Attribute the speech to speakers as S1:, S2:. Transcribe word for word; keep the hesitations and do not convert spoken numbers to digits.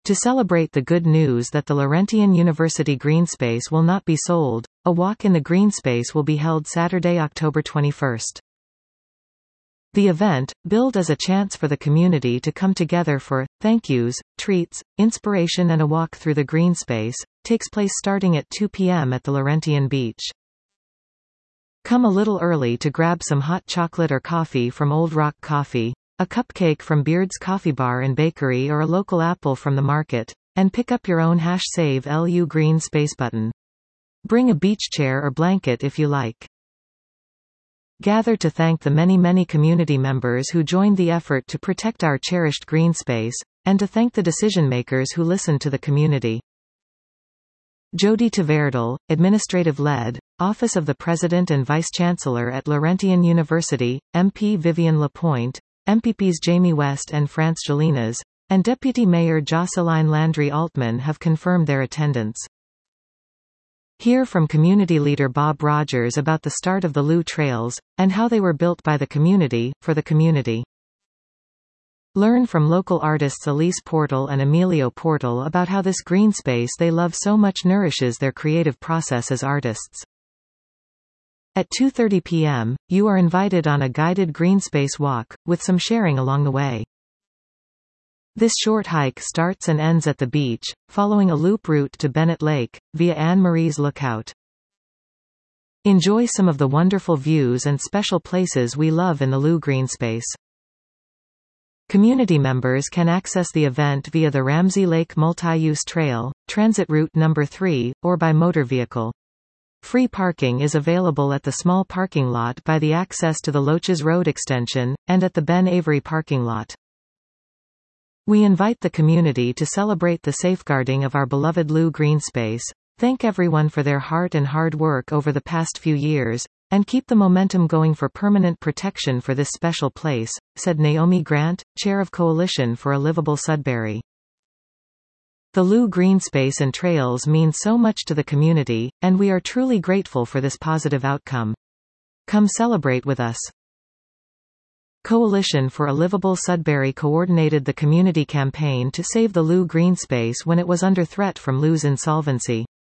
S1: To celebrate the good news that the Laurentian University Greenspace will not be sold, a walk in the Greenspace will be held Saturday, October twenty-first. The event, billed as a chance for the community to come together for thank yous, treats, inspiration and a walk through the Greenspace, takes place starting at two p m at the Laurentian Beach. Come a little early to grab some hot chocolate or coffee from Old Rock Coffee, a cupcake from Beard's Coffee Bar and Bakery or a local apple from the market, and pick up your own hash save L U Greenspace button. Bring a beach chair or blanket if you like. Gather to thank the many many community members who joined the effort to protect our cherished Greenspace, and to thank the decision makers who listened to the community. Jody Tverdal, Administrative Lead, Office of the President and Vice-Chancellor at Laurentian University, M P Vivian Lapointe, M P Ps Jamie West and France Jolinas, and Deputy Mayor Jocelyn Landry Altman have confirmed their attendance. Hear from community leader Bob Rogers about the start of the L U Trails, and how they were built by the community, for the community. Learn from local artists Elise Portal and Emilio Portal about how this green space they love so much nourishes their creative process as artists. At two thirty p m, you are invited on a guided greenspace walk, with some sharing along the way. This short hike starts and ends at the beach, following a loop route to Bennett Lake, via Anne Marie's Lookout. Enjoy some of the wonderful views and special places we love in the L U Greenspace. Community members can access the event via the Ramsey Lake Multi-Use Trail, Transit Route number three, or by motor vehicle. Free parking is available at the small parking lot by the access to the Loches Road extension, and at the Ben Avery parking lot. We invite the community to celebrate the safeguarding of our beloved L U Greenspace, thank everyone for their heart and hard work over the past few years, and keep the momentum going for permanent protection for this special place, said Naomi Grant, Chair of Coalition for a Livable Sudbury. The L U Greenspace and trails mean so much to the community, and we are truly grateful for this positive outcome. Come celebrate with us. Coalition for a Livable Sudbury coordinated the community campaign to save the L U Greenspace when it was under threat from L U's insolvency.